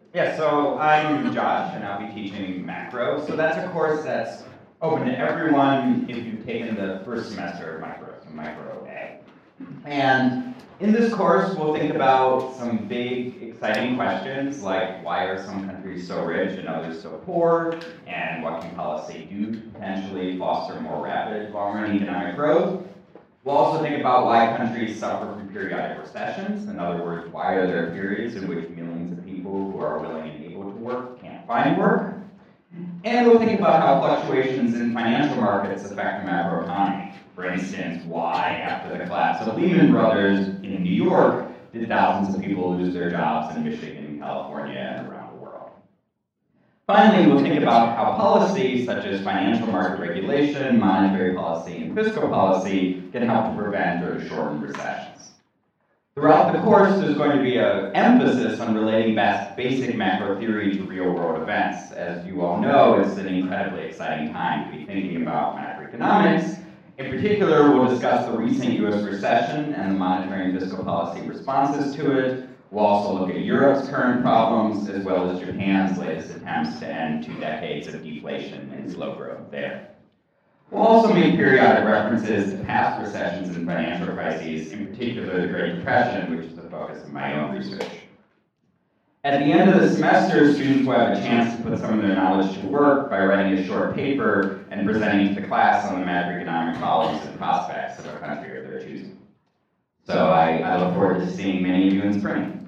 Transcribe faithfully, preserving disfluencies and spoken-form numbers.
Yeah, so I'm Josh, and I'll be teaching macro. So that's a course that's open to everyone if you've taken the first semester of micro, so micro A. And in this course, we'll think about some big, exciting questions like why are some countries so rich and others so poor, and what can policy do to potentially foster more rapid, long-run economic growth. We'll also think about why countries suffer from periodic recessions. In other words, why are there periods in which millions of people who are willing and able to work can't find work? And we'll think about how fluctuations in financial markets affect the macroeconomy. For instance, why, after the collapse of Lehman Brothers in New York, did thousands of people lose their jobs in Michigan, California, and around the world? Finally, we'll think about how policy, such as financial market regulation, monetary policy, and fiscal policy, can help to prevent or to shorten recessions. Throughout the course, there's going to be an emphasis on relating basic macro theory to real-world events. As you all know, it's an incredibly exciting time to be thinking about macroeconomics. In particular, we'll discuss the recent U S recession and the monetary and fiscal policy responses to it. We'll also look at Europe's current problems, as well as Japan's latest attempts to end two decades of deflation and slow growth there. We'll also make periodic references to past recessions and financial crises, in particular the Great Depression, which is the focus of my own research. At the end of the semester, students will have a chance to put some of their knowledge to work by writing a short paper and presenting to the class on the macroeconomic problems and prospects of a country of their choosing. So I, I look forward to seeing many of you in spring.